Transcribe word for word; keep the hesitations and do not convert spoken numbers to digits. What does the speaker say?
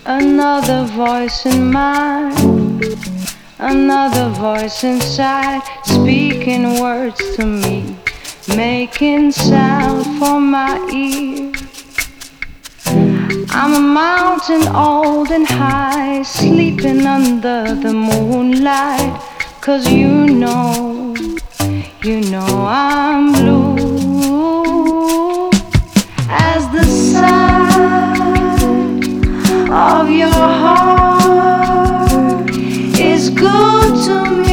Another voice in mind, another voice inside, speaking words to me, making sound for my ear. I'm a mountain old and high, sleeping under the moonlight. Cause you know, you know I'm blue as the side of your heart is good to me.